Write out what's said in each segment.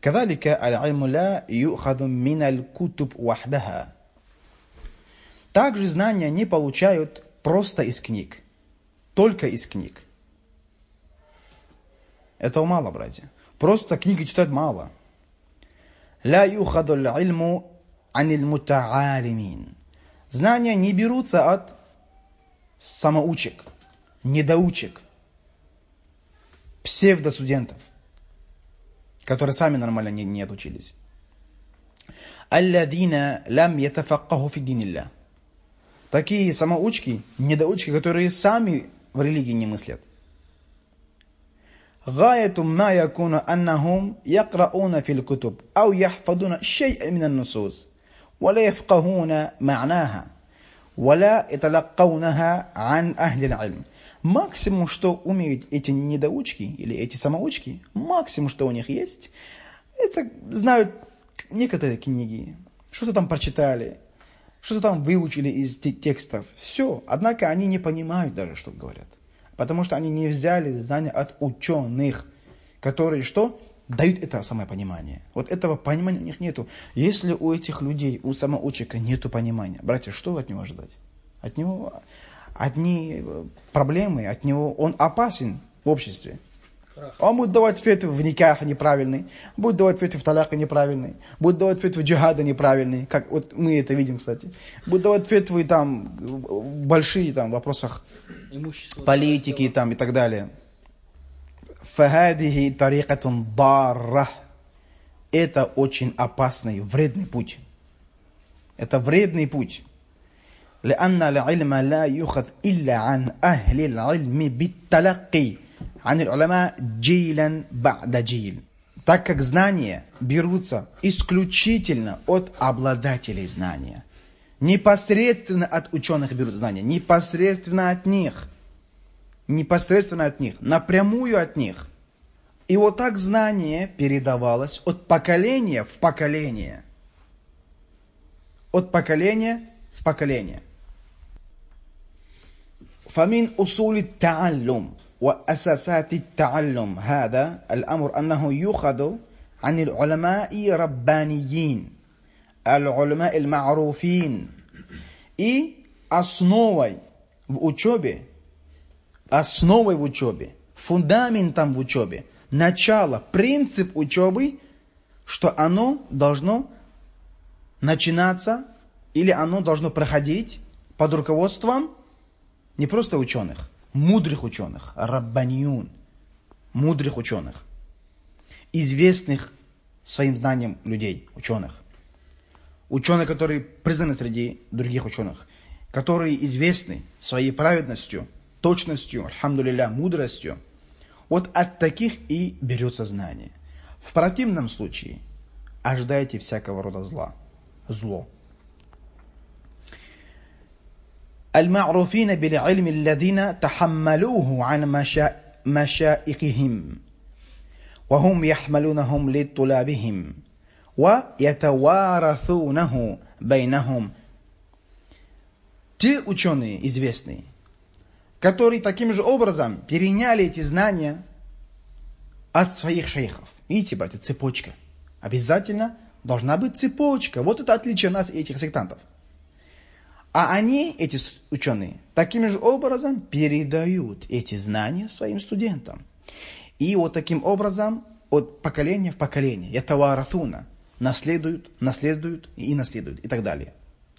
كذلك العلم لا يؤخذ من الكتب وحدها. Также знания не получают просто из книг, только из книг. Этого мало, братья. Просто книги читать мало. لا يؤخذ العلم عن المتعالمين. Знания не берутся от самоучек, недоучек, псевдостудентов, которые сами нормально не отучились. الذين لم يتفقهوا في دين الله. Такие самоучки, недоучки, которые сами в религии не мыслят. غاية ما يكون أنهم يقرؤون في الكتب أو يحفظون شيئا من النصوص ولا يفقهون معناها ولا يتلقونها عن أهل العلم. Максимум, что умеют эти недоучки или эти самоучки, максимум, что у них есть, это знают некоторые книги, что-то там прочитали, что-то там выучили из текстов. Все. Однако они не понимают даже, что говорят. Потому что они не взяли знания от ученых, которые что? Дают это самое понимание. Вот этого понимания у них нету. Если у этих людей, у самоучека нету понимания, братья, что вы от него ожидать? От него одни проблемы, от него он опасен в обществе. Он будет давать фетвы в никах неправильный, будет давать фетвы в таляка неправильный, будет давать фетвы в джихада неправильный, как вот мы это видим, кстати. Будет давать фетвы там большие там в вопросах политики там и так далее. Фахадихи тарикатун дарра. Это очень опасный, вредный путь. Это вредный путь. لأن العلم لا يؤخذ إلا عن أهل العلم بالتلقي عن العلماء جيلا بعد جيل. Так как знания берутся исключительно от обладателей знания. Непосредственно от ученых берут знания. Непосредственно от них. Непосредственно от них. Напрямую от них. И вот так знание передавалось от поколения в поколение. От поколения в поколение. فمن أصول التعلم وأساسات التعلم هذا الأمر أنه يؤخذ عن العلماء ربانيين العلماء المعروفين. И основой в учебе, фундаментом в учебе, начало, принцип учебы, что оно должно начинаться или оно должно проходить под руководством не просто ученых, мудрых ученых, раббаньюн, мудрых ученых, известных своим знанием людей, ученых. Ученые, которые признаны среди других ученых, которые известны своей праведностью, точностью, альхамдулилля, мудростью. Вот от таких и берется знание. В противном случае ожидайте всякого рода зло. المعروفين بالعلم الذين تحملوه عن مشائخهم وهم يحملونهم لطلابهم ويتوارثونه بينهم. Те ученые известные, которые таким же образом переняли эти знания от своих шейхов. Видите, братья, цепочка. Обязательно должна быть цепочка. Вот это отличие нас и этих сектантов. А они, эти ученые, таким же образом передают эти знания своим студентам. И вот таким образом от поколения в поколение, ятаварафуна, наследуют и так далее.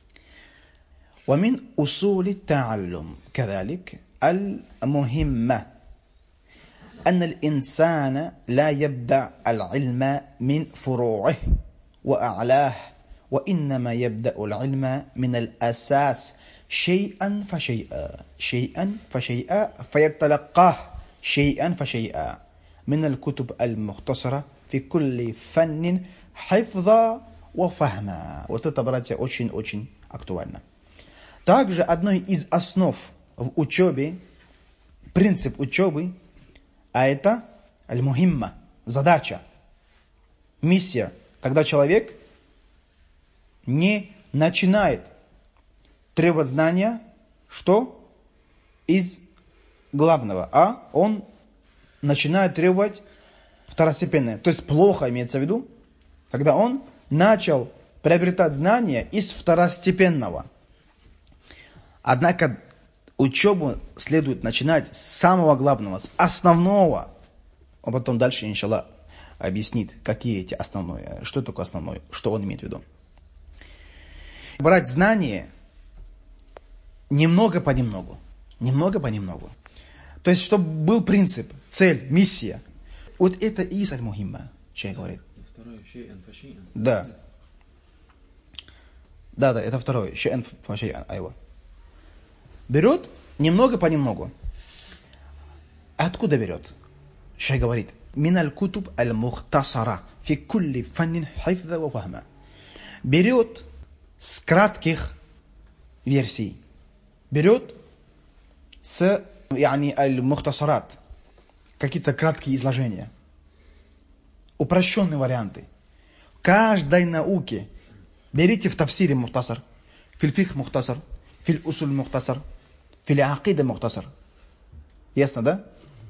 ومن أصول التعلم كذلك المهمة أن الإنسان لا يبدأ العلم من فروعه وأعلاه وإنما يبدأ العلم من الأساس شيئا فشيئا فيتلقاه شيئا فشيئا من الكتب المختصرة في كل فن حفظا وفهما. Вот это, братья, очень-очень актуально. Также одной из основ в учебе, принцип учебы, а это аль-мухимма, задача, миссия, когда человек не начинает требовать знания, что из главного, а он начинает требовать второстепенное. То есть плохо имеется в виду, Когда он начал приобретать знания из второстепенного. Однако учебу следует начинать с самого главного, с основного. А потом дальше, иншаллах, объяснит, какие эти основные, что такое основное, что он имеет в виду. Брать знания немного понемногу. Немного понемногу. То есть, чтобы был принцип, цель, миссия. Вот это и есть аль-мухимма, шейх говорит. Второе, шей'ан фа-шей'ан. Да. Да, это второе. Шей'ан фа-шей'ан, айва. Берет немного понемногу. Откуда берет? Шейх говорит. Миналь кутуб аль-мухтасара фи кулли фаннин хифза ва фахма. Берет с кратких версий. Берет с аль-мухтасарат. Какие-то краткие изложения. Упрощенные варианты. Каждой науке берите в тафсире мухтасар, фильфих мухтасар, филь усуль мухтасар, филь акида мухтасар. Ясно, да?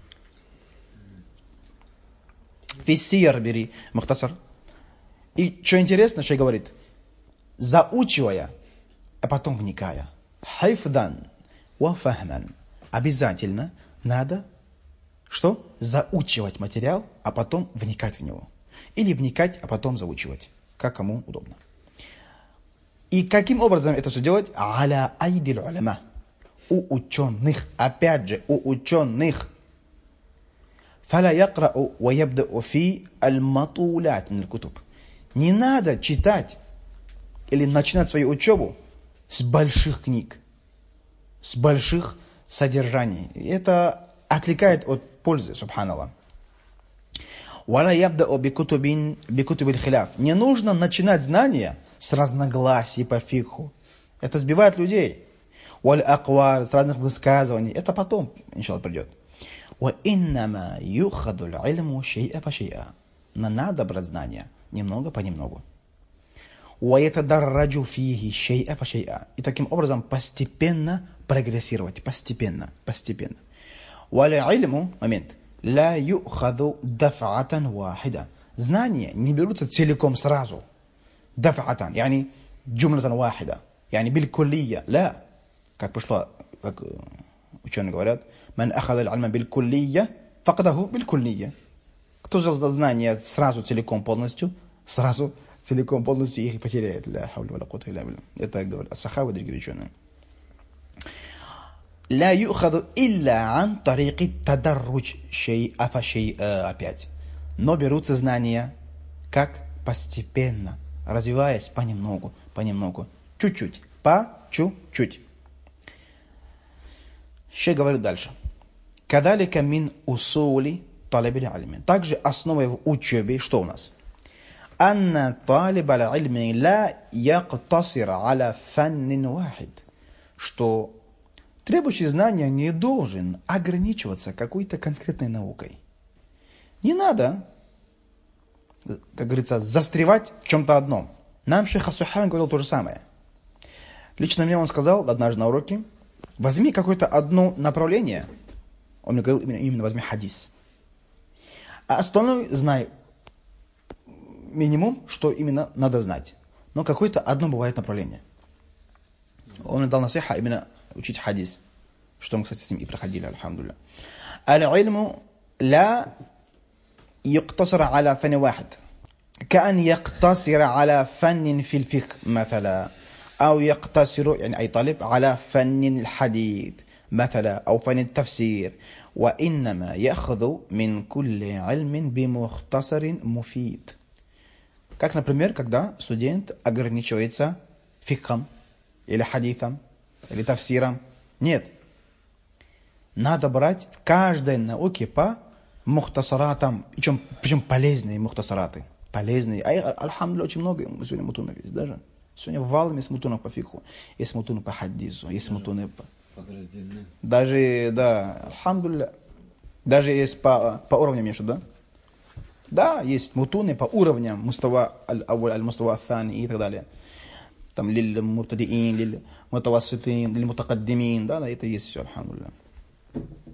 Фиссияр бери мухтасар. И что интересно, шейх говорит, заучивая, а потом вникая. Хайфдан ва фахман. Обязательно надо что? Заучивать материал, а потом вникать в него. Или вникать, а потом заучивать. Как кому удобно. И каким образом это все делать? Аля айдил уляма. У ученых. Опять же, у ученых. Фаля якрау ва ябдау фи аль-матулят мин аль-кутуб. Не надо читать или начинать свою учебу с больших книг, с больших содержаний. Это отвлекает от пользы, субханаллах. Валя ябдау бикутуб аль-хиляф. Не нужно начинать знания с разногласий по фикху. Это сбивает людей. Валь аквар, с разных высказываний. Это потом, иншаллах, придет. Ва иннама юхаду аль-илму шей'a фа шей'a. Но надо брать знания немного понемногу. Ва ятадарраджу фихи шей'a фа шей'a. И таким образом постепенно прогрессировать. Постепенно. Валь илму, момент, ла юхаду даф'атан вахида. Знания не берутся целиком сразу. Даф'атан, яни джумлатан вахида. Яни биль-куллия. Ла. Как пришло, как ученые говорят, ман ахада аль-ильма биль-куллия, факадаху биль-куллия. Кто взял знания сразу целиком полностью, их потеряет. Это говорят ас-сахаба и другие ученые. Ла юхаду илля ан тарики тадарруч шей'a фа шей'a. Опять. Но берутся знания как постепенно, развиваясь понемногу. Чуть-чуть. По чуть-чуть. Шейх говорит дальше. Кадалика мин усули талиб аль-илми. Также основой в учебе, что у нас? Анна талиб аль-илми ла яктасир аля фаннин вахид. Что требующий знания не должен ограничиваться какой-то конкретной наукой. Не надо, как говорится, застревать в чем-то одном. Нам шейх ас-Сухайми говорил то же самое. Лично мне он сказал однажды на уроке, возьми какое-то одно направление. Он мне говорил, именно возьми хадис. А остальное знай минимум, что именно надо знать. Но какое-то одно бывает направление. Он мне дал насиха именно учить хадис. Что мы, кстати, с ним и проходили, альхамдулилля. Аль-ильму ла يقتصر على فن واحد كأن يقتصر على فن في الفقه مثلا أو يقتصر يعني أي طالب على فن الحديث مثلا أو فن التفسير وإنما يأخذ من كل علم بمختصر مفيد. Как, например, когда студент ограничивается фикхом или хадисом или тафсиром. Нет. Надо брать в каждой науке по мухтасаратам, причем полезные мухтасараты. Полезные. Альхамдулилля, очень много сегодня мутунов есть даже. Сегодня валом есть мутунов по фикху, есть мутунов по хадису, есть мутуны по... Даже, да, альхамдулилля, даже есть по уровням еще, да? Да, есть мутуны по уровням, мустава аль-авваль, аль-мустава аль-thani и так далее. Там лиль-муртадиин, лиль-мутавасситин, лиль-мутакаддимин, да, это есть все, альхамдулилля.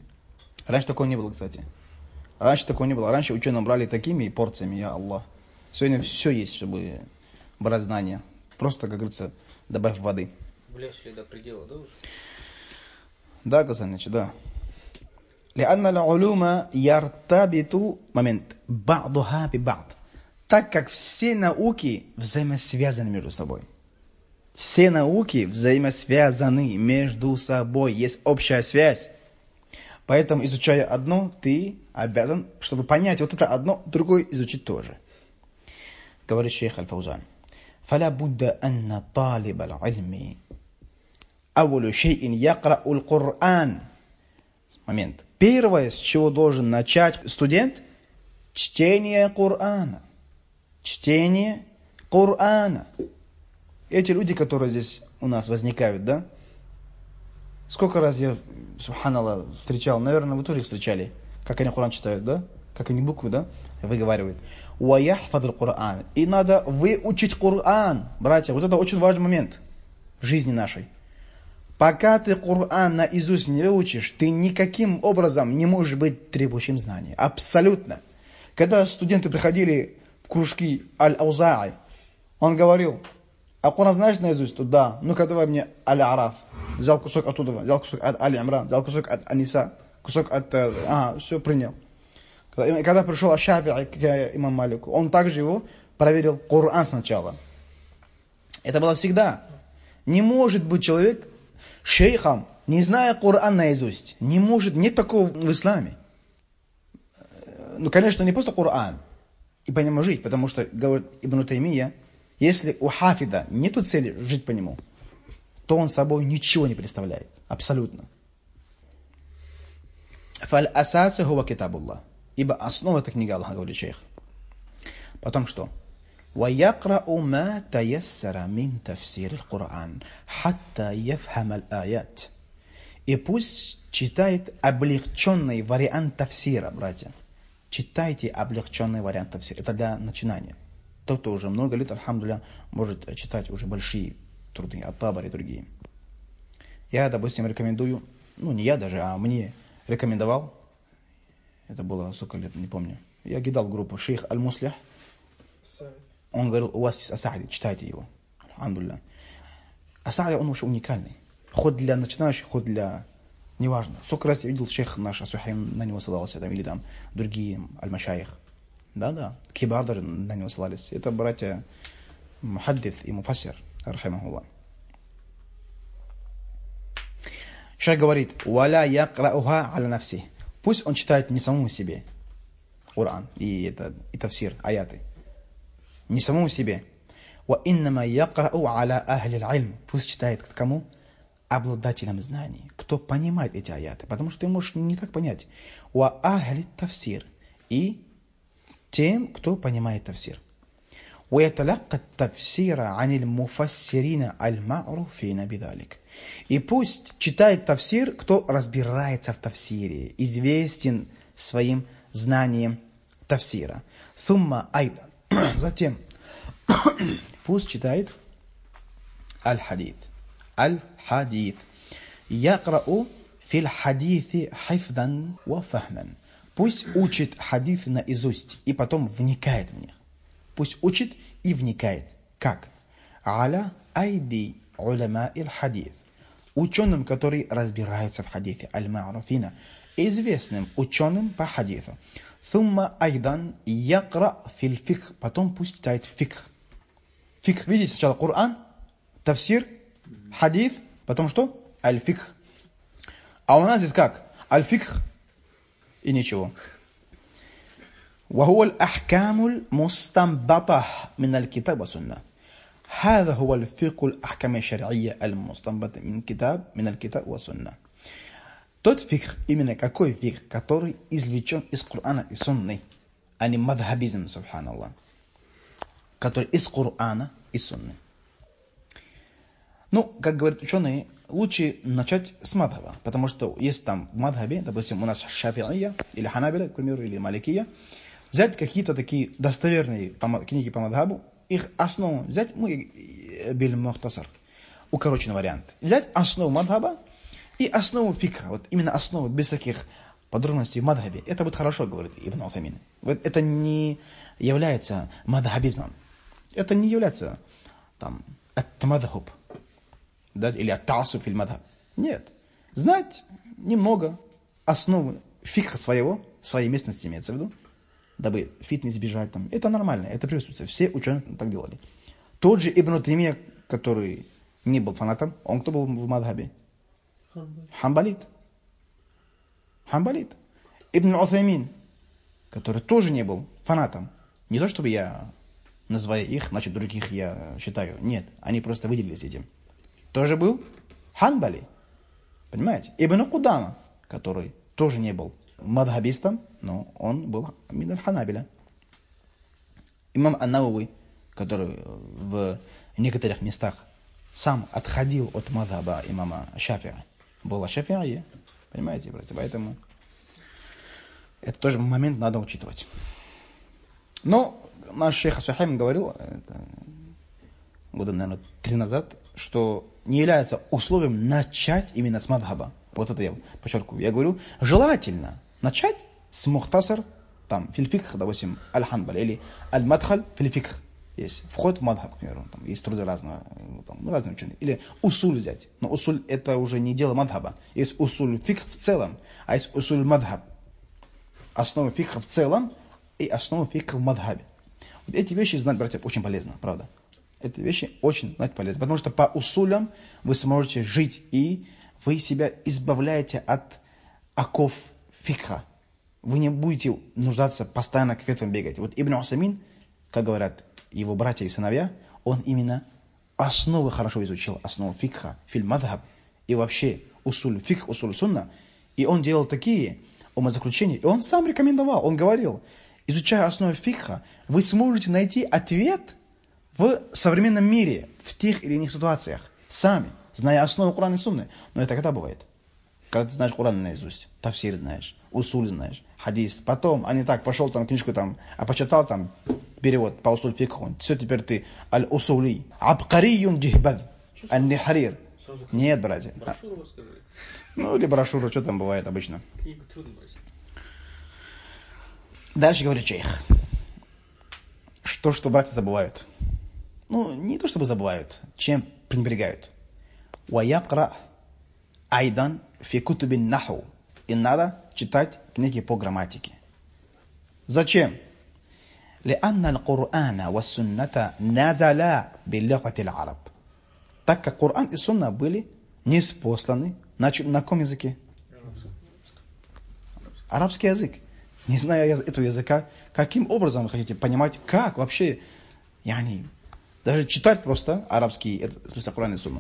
Раньше такого не было, кстати. Раньше ученые брали такими порциями, я Аллах. Сегодня все есть, чтобы брать знания. Просто, как говорится, добавь воды. Влезли до предела, да, уже? Да, Казаныч, да. لأن العلوم يرتبط момент بعضها ببعض. Так как все науки взаимосвязаны между собой. Все науки взаимосвязаны между собой. Есть общая связь. Поэтому, изучая одно, ты обязан, чтобы понять вот это одно, другое изучить тоже. Говорит шейх Аль-Фаузан. فلا بد أن طالب العلم أول شيء يقرأ القرآن. Момент. Первое, с чего должен начать студент, чтение Корана. Чтение Корана. Эти люди, которые здесь у нас возникают, да? Сколько раз я, субханаллах, встречал, наверное, вы тоже их встречали, как они Коран читают, да? Как они буквы, да, выговаривают. وَيَحْفَظُ الْقُرْآنِ. И надо выучить Коран, братья. Вот это очень важный момент в жизни нашей. Пока ты Коран наизусть не выучишь, ты никаким образом не можешь быть требующим знаний. Абсолютно. Когда студенты приходили в кружки Аль-Ауза'i, он говорил: а Коран знаешь наизусть? Да. Ну-ка давай мне Аль-Араф. Взял кусок оттуда, взял кусок от Аль-Имран, взял кусок от Аниса, кусок от... все принял. Когда пришел Аш-Шафи'и к имаму Малику, он также его проверил Коран сначала. Это было всегда. Не может быть человек шейхом, не зная Коран наизусть. Не может, нет такого в исламе. Ну, конечно, не просто Коран, и по нему жить, потому что, говорит Ибн Таймия, если у хафида нету цели жить по нему, то он собой ничего не представляет. Абсолютно. Фаль-асасу хуа китабуллах. Ибо основа — это книга Аллаха, говорит шейх. Потом что? وَيَقْرَأُ مَا تَيَسَّرَ مِنْ تَفْسِيرِ الْقُرْآنِ حَتَّى يَفْهَمَ الْآيَاتِ. И пусть читает облегченный вариант тафсира, братья. Читайте облегченный вариант тафсира. Это для начинания. Тот, кто уже много лет, альхамдулилля, может читать уже большие труды, Ат-Табари и другие. Я, допустим, рекомендую, ну не я даже, а мне рекомендовал, это было сколько лет, не помню. Я кидал в группу шейх Аль-Муслих. Он говорил: у вас есть Ас-Саади, читайте его. Альхамдулилля. Ас-Саади, он вообще уникальный. Хоть для начинающих, хоть для... Неважно. Сколько раз я видел шейх наш Ас-Сухайм, на него ссылался, там, или там другие Аль-Машайх. Да-да. Кибар даже на него ссылались. Это братья Мухаддис и Муфассир, рахимахуллах. Шейх говорит: «Валя якрауха аля нафси». Пусть он читает не самому себе Коран и тафсир, аяты. Не самому себе. «Ва иннама якрау аля ахли аль-илм». Пусть читает к кому? Обладателям знаний. Кто понимает эти аяты. Потому что ты можешь не так понять. «Ва ахли тафсир». И тем, кто понимает тафсир. ويتلقى التفسير عن المفسرين المعروفين بذلك. И пусть читает тафсир, кто разбирается в тафсире, известен своим знанием тафсира. ثم أيضا. Затем пусть читает аль-хадит. Аль-хадит. يقرأ في الحديث حفظا وفهما. Пусть учит хадис наизусть и потом вникает в них. Пусть учит и вникает. Как? Аля айди уляма иль хадис. Ученым, которые разбираются в хадисе. Аль-ма'руфина. Известным ученым по хадису. Thumma айдан якра фил фикх. Потом пусть читает фикх. Фикх. Видите, сначала Коран, тафсир, хадис, потом что? Аль-фикх. А у нас здесь как? Аль-фикх и ничего. وهو الأحكام المستنبطة من الكتاب والسنة. هذا هو الفقه الأحكام الشرعية المستنبطة من الكتاب والسنة. Тот фикх, именно какой фикх, который извлечен из Корана и Сунны, а не мадхабизм, субханаллах, который из Корана и Сунны. Ну, как говорят ученые, лучше начать с мадхаба, потому что есть там в мадхабе, допустим, у нас шафи'ия, или ханабиля, к примеру, или маликия, взять какие-то такие достоверные книги по мадхабу, их основу взять, биль-мухтасар, укороченный вариант, взять основу мадхаба и основу фикха, вот именно основу, без всяких подробностей в мадхабе. Это будет хорошо, говорит Ибн Утаймин. Это не является мадхабизмом. Это не является там ат-мадхаб, да, или ат-таасуб или мадхаб. Нет. Знать немного основы фикха своей местности имеется в виду, дабы фитнес избежать там. Это нормально, это приветствуется. Все ученые так делали. Тот же Ибн Таймия, который не был фанатом, он кто был в мадхабе? Хамбалит. Ибн Уthаймин, который тоже не был фанатом. Не то, чтобы я, называя их, значит, других я считаю. Нет, они просто выделились этим. Тоже был Ханбали. Понимаете? Ибн Кудама, который тоже не был мадхабистом, но он был мин аль-Ханабиля. Имам Ан-Навави, который в некоторых местах сам отходил от мадхаба имама Шафи'и, был Шафи'и. Понимаете, братья? Поэтому это тоже момент надо учитывать. Но наш шейх Ас-Сухайми говорил, года, наверное, 3 назад, что не является условием начать именно с мадхаба. Вот это я подчеркиваю. Я говорю, желательно начать с мухтасар, там, фильфикх, допустим, аль-Ханбаль, или аль-Мадхаль, фильфикх. Есть вход в мадхаб, к примеру, там есть труды разные ученые. Или усуль взять. Но усуль это уже не дело мадхаба. Есть усуль фикх в целом, а есть усуль мадхаб. Основа фикха в целом и основа фикха в мадхабе. Вот эти вещи знать, братья, очень полезно, правда. Эти вещи очень знать полезно. Потому что по усулям вы сможете жить, и вы себя избавляете от оков фикха. Вы не будете нуждаться постоянно к ветвам бегать. Вот Ибн Усаймин, как говорят его братья и сыновья, он именно основы хорошо изучил, основу фикха, фильм мадхаб, и вообще усуль фикх, усуль сунна. И он делал такие умозаключения, и он сам рекомендовал, он говорил, изучая основу фикха, вы сможете найти ответ в современном мире, в тех или иных ситуациях, сами, зная основу Корана и Сунны. Но это когда бывает? Когда ты знаешь Коран наизусть, тафсир знаешь, усуль знаешь, хадис. Потом, а не так, пошел там книжку там, а почитал там перевод по усуль фикху. Все, теперь ты аль-усули. Абкариюн джихбад. Аль-нихарир. Нет, братья. Брошюру расскажи. Ну, или брошюру, что там бывает обычно. Книгу трудно брать. Дальше говорит шейх. Что братья забывают. Ну, не то чтобы забывают, чем пренебрегают. وَيَقْرَأْ أَيْضًا فِي كُتُبِ النَّحْوِ. И надо читать книги по грамматике. Зачем? لأن القرآن والسنة نزلا بلغة العرب. Так как Коран и Сунна были ниспосланы на каком языке? Арабский язык. Не зная этого языка, каким образом вы хотите понимать, как вообще, даже читать просто арабский, это, в смысле Коран и Сунну.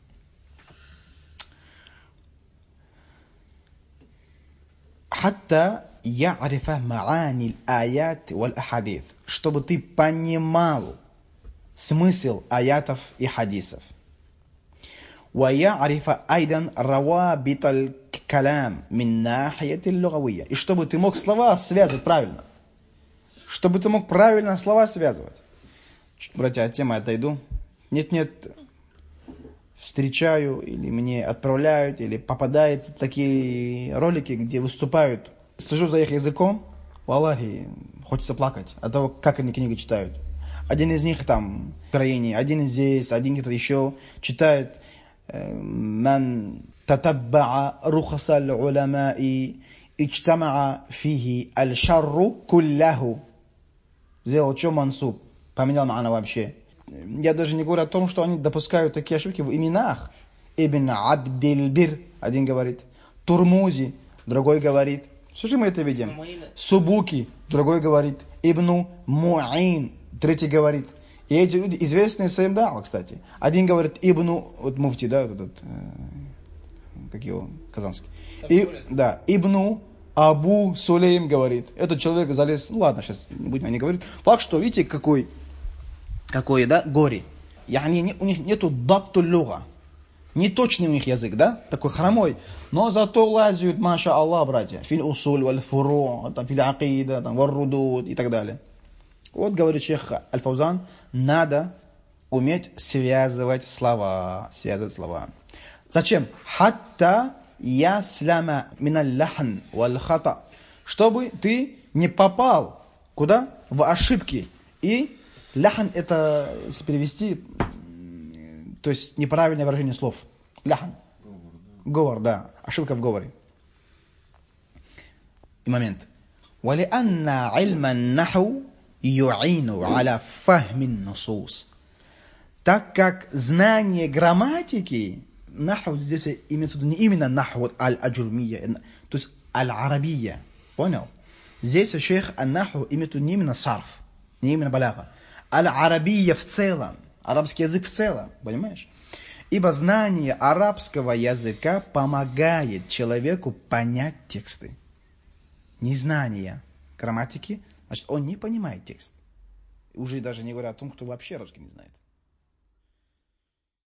حتى يعرف معاني الآيات والأحاديث, чтобы ты понимал смысл аятов и хадисов. ويعرف أيضا روابط الكلام من ناحية اللغوية, и чтобы ты мог слова связывать правильно. Чтобы ты мог правильно слова связывать. Братья, от темы отойду. Нет, встречаю, или мне отправляют, или попадаются такие ролики, где выступают. Сижу за их языком, валлахи, хочется плакать от того, как они книги читают. Один из них там в Украине, один здесь, один где-то еще читает «Ман татабба'a рухаса аль-улама'i ичтама'a фихи аль-шарру кулляху». Сделал что мансуб, поменял ма'ана вообще. Я даже не говорю о том, что они допускают такие ошибки в именах. Ибн Абдильбир, один говорит. Турмузи, другой говорит. Что же мы это видим? Субуки, другой говорит. Ибн Му'ин, третий говорит. И эти люди известные своим давом, кстати. Один говорит Ибн, вот муфти, да, как его, казанский. Ибн Абу Сулейм говорит. Этот человек залез, ладно, сейчас не будем о ней говорить. Факт, что, видите, какое, да, горе. У них нету дапту луга. Не точный у них язык, да, такой хромой. Но зато лазят, маша Аллах, братья. Филь усуль, валь фуру, филь акида, валь рудуд и так далее. Вот, говорит шейх Аль-Фаузан, надо уметь связывать слова. Зачем? Хатта ясляма миналь лахан валь хата. Чтобы ты не попал куда? в ошибки. И ляхан это, если перевести, то есть неправильное выражение слов. Ляхан. Говор, да. Ошибка в говоре. И момент. وَلِأَنَّ عِلْمَ النَّحْوِ يُعِينُ عَلَى فَهْمِ النُّصُوصِ. Так как знание грамматики, наху здесь имеется в виду не именно наху аль-аджурмия, то есть аль-арабия. Понял? Здесь шейх ан-наху имеет в виду не именно сарф, не именно баляга. Аль-арабия в целом, арабский язык в целом, понимаешь? Ибо знание арабского языка помогает человеку понять тексты. Незнание грамматики, значит, он не понимает текст. Уже даже не говоря о том, кто вообще русский не знает.